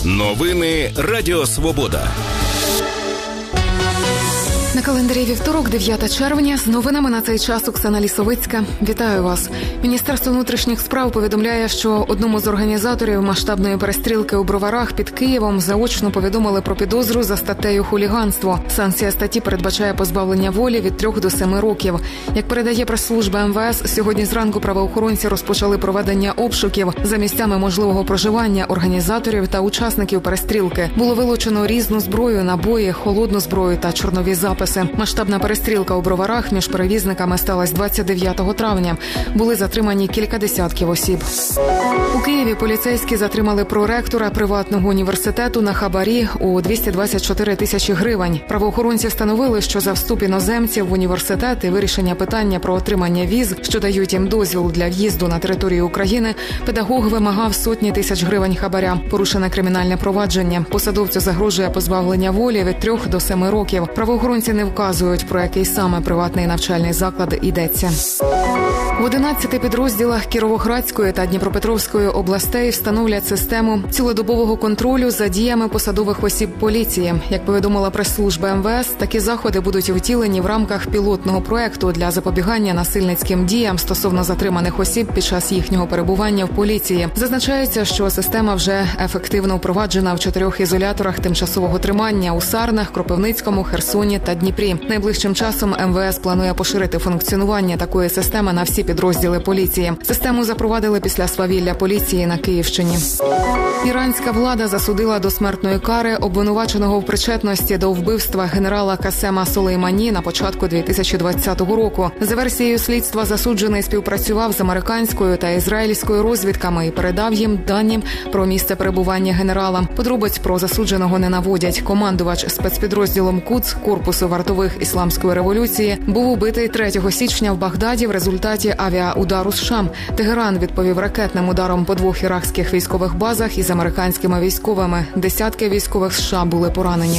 Новини Радіо Свобода. На календарі вівторок, 9 червня. З новинами на цей час Оксана Лісовицька. Вітаю вас. Міністерство внутрішніх справ повідомляє, що одному з організаторів масштабної перестрілки у Броварах під Києвом заочно повідомили про підозру за статтею «Хуліганство». Санкція статті передбачає позбавлення волі від 3 до 7 років. Як передає прес-служба МВС, сьогодні зранку правоохоронці розпочали проведення обшуків за місцями можливого проживання організаторів та учасників перестрілки. Було вилучено різну зброю, набої, холодну зброю та чорнові записи. Масштабна перестрілка у Броварах між перевізниками сталася 29 травня. Були затримані кілька десятків осіб. У Києві поліцейські затримали проректора приватного університету на хабарі у 224 тисячі гривень. Правоохоронці встановили, що за вступ іноземців в університет і вирішення питання про отримання віз, що дають їм дозвіл для в'їзду на територію України, педагог вимагав сотні тисяч гривень хабаря. Порушене кримінальне провадження. Посадовцю загрожує позбавлення волі від 3 до 7 років. Правоохоронці не вказують, про який саме приватний навчальний заклад йдеться. В 11 підрозділах Кіровоградської та Дніпропетровської областей встановлять систему цілодобового контролю за діями посадових осіб поліції. Як повідомила прес-служба МВС, такі заходи будуть втілені в рамках пілотного проекту для запобігання насильницьким діям стосовно затриманих осіб під час їхнього перебування в поліції. Зазначається, що система вже ефективно впроваджена в 4 ізоляторах тимчасового тримання у Сарнах, Кропивницькому, Херсоні та Дніпрі. Найближчим часом МВС планує поширити функціонування такої системи на всі підрозділи поліції. Систему запровадили після свавілля поліції на Київщині. Іранська влада засудила до смертної кари обвинуваченого в причетності до вбивства генерала Касема Солеймані на початку 2020 року. За версією слідства, засуджений співпрацював з американською та ізраїльською розвідками і передав їм дані про місце перебування генерала. Подробиць про засудженого не наводять. Командувач спецпідрозділом Кудс корпусу вартових ісламської революції був убитий 3 січня в Багдаді в результаті авіаудару США. Тегеран відповів ракетним ударом по 2 іракських військових базах із американськими військовими. Десятки військових США були поранені.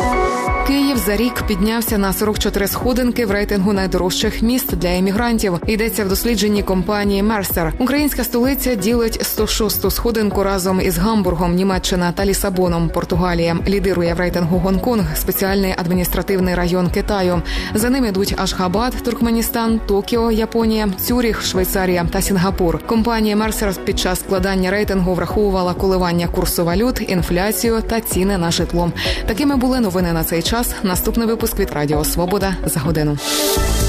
Київ за рік піднявся на 44 сходинки в рейтингу найдорожчих міст для емігрантів. Йдеться в дослідженні компанії Mercer. Українська столиця ділить 106-ту сходинку разом із Гамбургом, Німеччина та Лісабоном, Португалія. Лідирує в рейтингу Гонконг, спеціальний адміністративний район Китаю. За ним ідуть Ашхабад, Туркменістан, Токіо, Японія, Цюріх, Швейцарія та Сінгапур. Компанія Mercer під час складання рейтингу враховувала коливання курсу валют, інфляцію та ціни на житло. Такими були новини на цей час. Наступний випуск від Радіо Свобода за годину.